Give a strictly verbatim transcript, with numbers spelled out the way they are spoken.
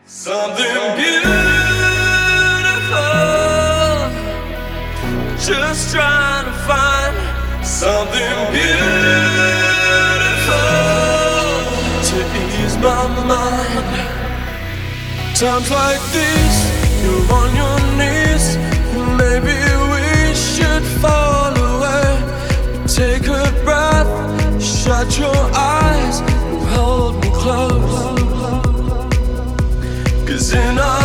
Something beautiful, just trying to find something beautiful to ease my mind. Times like these, you're on your knees. Maybe we should fall away. Take a breath, shut your eyes, and hold me close. 'Cause in our